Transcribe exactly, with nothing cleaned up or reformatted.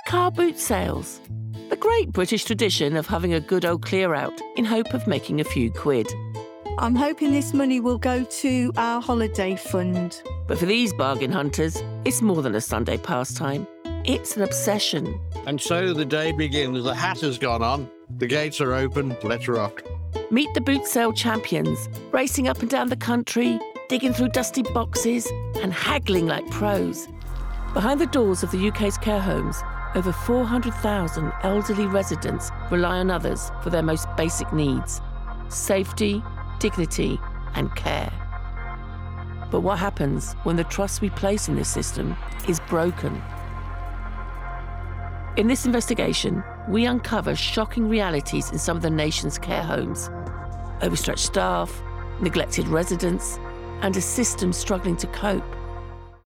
car boot sales. The great British tradition of having a good old clear out in hope of making a few quid. I'm hoping this money will go to our holiday fund. But for these bargain hunters, it's more than a Sunday pastime. It's an obsession. And so the day begins. The hat has gone on. The gates are open. Let's rock. Meet the boot sale champions, racing up and down the country, digging through dusty boxes and haggling like pros. Behind the doors of the U K's care homes, over four hundred thousand elderly residents rely on others for their most basic needs: safety, dignity, and care. But what happens when the trust we place in this system is broken? In this investigation, we uncover shocking realities in some of the nation's care homes: overstretched staff, neglected residents, and a system struggling to cope.